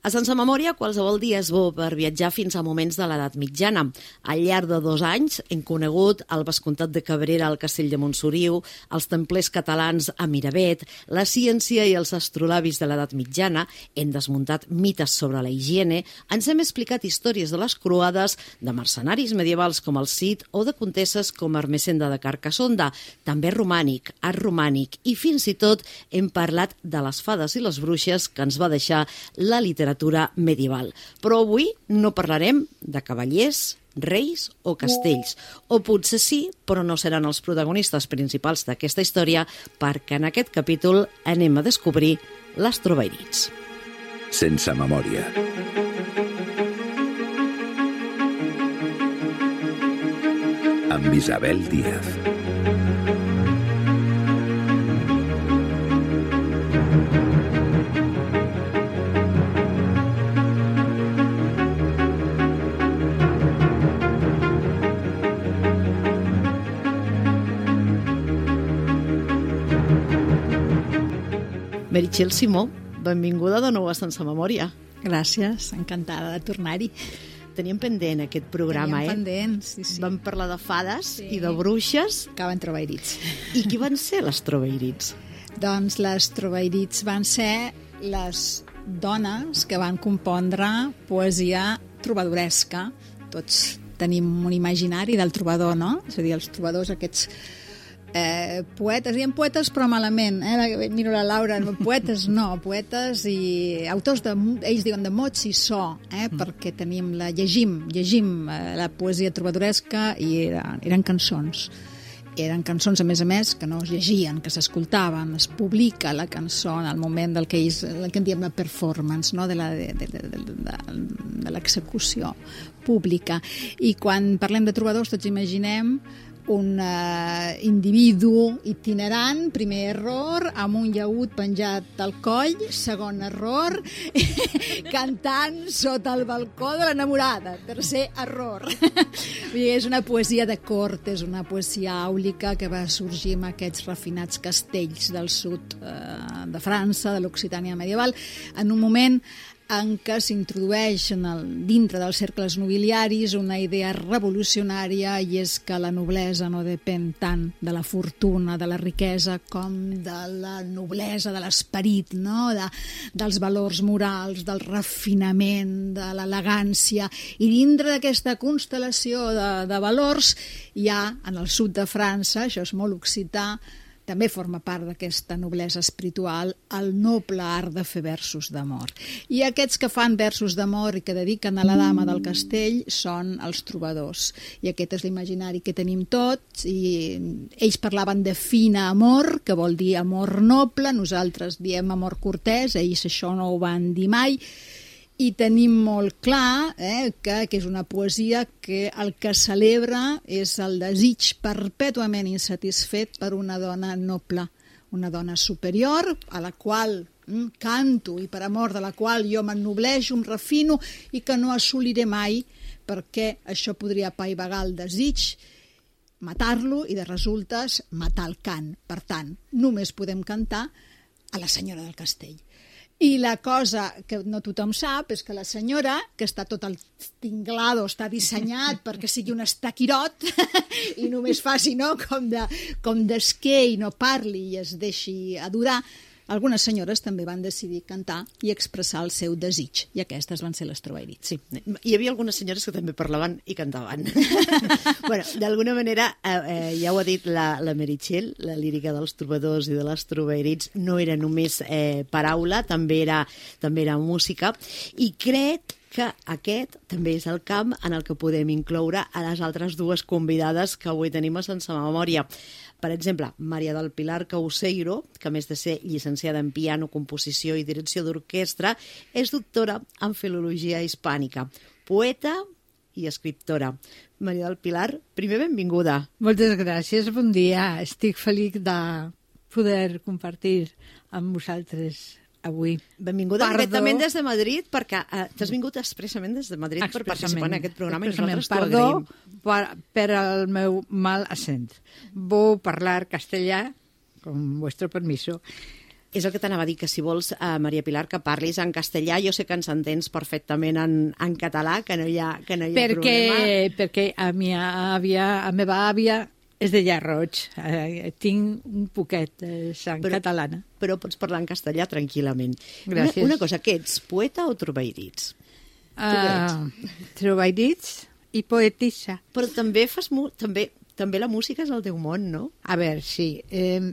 A Sense Memòria, qualsevol dia és bo per viatjar fins a moments de l'edat mitjana. Al llarg de 2 anys hem conegut el vescomtat de Cabrera al castell de Montsoriu, els templers catalans a Miravet, la ciència i els astrolabis de l'edat mitjana, hem desmuntat mites sobre la higiene, ens hem explicat històries de les croades, de mercenaris medievals com el Cid o de contesses com Ermessenda de Carcassonda, també romànic, art romànic i fins i tot hem parlat de les fades i les bruixes que ens va deixar la literatura medieval. Però avui no parlarem de cavallers, reis o castells. O potser sí, però no seran els protagonistes principals d'aquesta història, perquè en aquest capítol anem a descobrir les trovairits. Sense memòria. Amb Isabel Díaz. Meritxell Simó, benvinguda de nou a Sense Memòria. Gràcies, encantada de tornar-hi. Teníem pendent aquest programa, pendent, sí. Vam parlar de fades i de bruixes. Acaben trovairits. I qui van ser les trovairits? Doncs les trovairits van ser les dones que van compondre poesia trobadoresca. Tots tenim un imaginari del trobador, no? És a dir, els trobadors aquests poetes, diem poetes però malament, miro la Laura, poetes no, poetes i autors ells diuen de mots i so, perquè llegim la poesia trobadoresca i eren cançons. Eren cançons, a més, que no es llegien, que s'escoltaven, es publica la cançó en el moment del que ells, el que en diem la performance, no? de l'execució pública. I quan parlem de trobadors, tots imaginem un individu itinerant, primer error, amb un llaüt penjat al coll, segon error, cantant sota el balcó de l'enamorada, tercer error. És una poesia de cort, és una poesia àulica que va sorgir amb aquests refinats castells del sud de França, de l'Occitània medieval, en un moment en què s'introdueix dintre dels cercles nobiliaris una idea revolucionària, i és que la noblesa no depèn tant de la fortuna, de la riquesa, com de la noblesa de l'esperit, no? Dels valors morals, del refinament, de l'elegància. I dintre d'aquesta constel·lació de valors hi ha, en el sud de França, això és molt occità, també forma part d'aquesta noblesa espiritual, el noble art de fer versos d'amor. I aquests que fan versos d'amor i que dediquen a la dama del castell són els trobadors. I aquest és l'imaginari que tenim tots, i ells parlaven de fina amor, que vol dir amor noble, nosaltres diem amor cortès, ells això no ho van dir mai, i tenim molt clar que és una poesia que el que celebra és el desig perpètuament insatisfet per una dona noble, una dona superior a la qual canto i per amor de la qual jo m'ennobleixo, em refino i que no assoliré mai, perquè això podria apaivagar el desig, matar-lo i de resultes matar el cant. Per tant, només podem cantar a la senyora del castell. I la cosa que no tothom sap és que la senyora, que està tot el tinglado, està dissenyat perquè sigui un estaquirot i només faci com d'esquer i no parli i es deixi adorar, algunes senyores també van decidir cantar i expressar el seu desig, i aquestes van ser les trovairits. Sí, hi havia algunes senyores que també parlaven i cantaven. Bueno, d'alguna manera, ja ho ha dit la Meritxell, la lírica dels trobadors i de les trovairits no era només paraula, també era música, i crec que aquest també és el camp en el que podem incloure a les altres dues convidades que avui tenim a Sense Memòria. Per exemple, Maria del Pilar Causeiro, que a més de ser llicenciada en piano, composició i direcció d'orquestra, és doctora en filologia hispànica, poeta i escriptora. Maria del Pilar, primer benvinguda. Moltes gràcies, bon dia. Estic feliç de poder compartir amb vosaltres avui. Benvinguda directament des de Madrid, perquè t'has vingut expressament des de Madrid per participar en aquest programa i nosaltres t'ho agraïm. Per el meu mal accent. Vull parlar castellà, con vuestro permiso, És el que t'anava a dir, que si vols, Maria Pilar, que parlis en castellà, jo sé que ens entens perfectament en català, que no hi ha problema. Perquè a meva àvia és de Llarroig. Tinc un poquet de sang catalana. Però pots parlar en castellà tranquil·lament. Gràcies. Una cosa, què ets, poeta o trobairits? Trobairits i poetissa. Però també també la música és el teu món, ¿no? A ver, sí.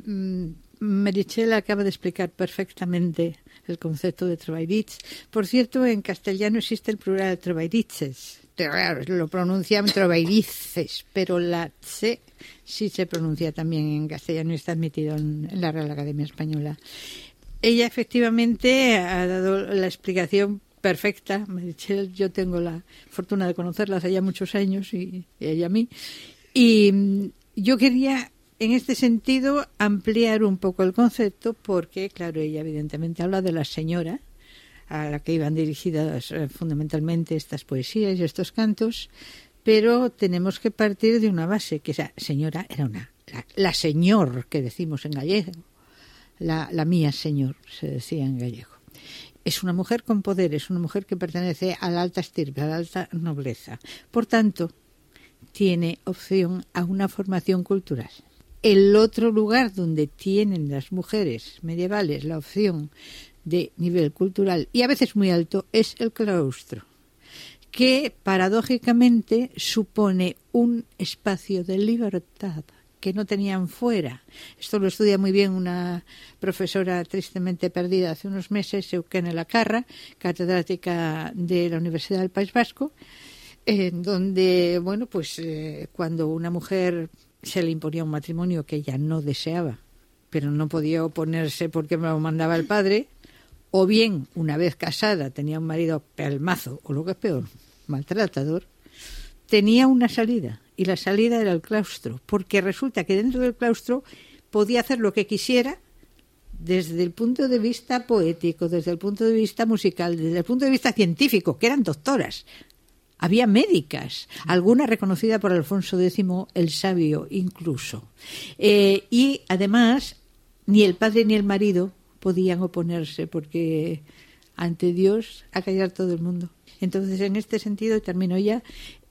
Meritxell acaba de explicar perfectamente el concepto de trobairits. Por cierto, en castellano existe el plural de trobairitzes. Lo pronuncian trobairices, pero la C sí se pronuncia también en castellano y está admitido en la Real Academia Española. Ella efectivamente ha dado la explicación perfecta. Meritxell, yo tengo la fortuna de conocerla hace ya muchos años y ella a mí. Y yo quería, en este sentido, ampliar un poco el concepto porque, claro, ella evidentemente habla de la señora a la que iban dirigidas fundamentalmente estas poesías y estos cantos, pero tenemos que partir de una base, que esa señora era la señor que decimos en gallego, la mía señor, se decía en gallego. Es una mujer con poder, es una mujer que pertenece a la alta estirpe, a la alta nobleza. Por tanto, tiene opción a una formación cultural. El otro lugar donde tienen las mujeres medievales la opción de nivel cultural, y a veces muy alto, es el claustro, que paradójicamente supone un espacio de libertad que no tenían fuera. Esto lo estudia muy bien una profesora tristemente perdida hace unos meses, Eukene Lacarra, catedrática de la Universidad del País Vasco, en donde, bueno, pues cuando una mujer se le imponía un matrimonio que ella no deseaba, pero no podía oponerse porque me lo mandaba el padre, o bien, una vez casada, tenía un marido pelmazo, o lo que es peor, maltratador, tenía una salida, y la salida era el claustro, porque resulta que dentro del claustro podía hacer lo que quisiera desde el punto de vista poético, desde el punto de vista musical, desde el punto de vista científico, que eran doctoras. Había médicas, alguna reconocida por Alfonso X el Sabio incluso. Y además, ni el padre ni el marido podían oponerse porque ante Dios a callar todo el mundo. Entonces, en este sentido, termino ya,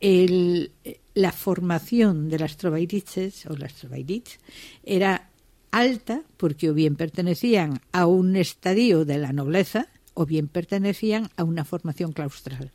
la formación de las trobairitzes o las trobairits era alta porque o bien pertenecían a un estadio de la nobleza o bien pertenecían a una formación claustral.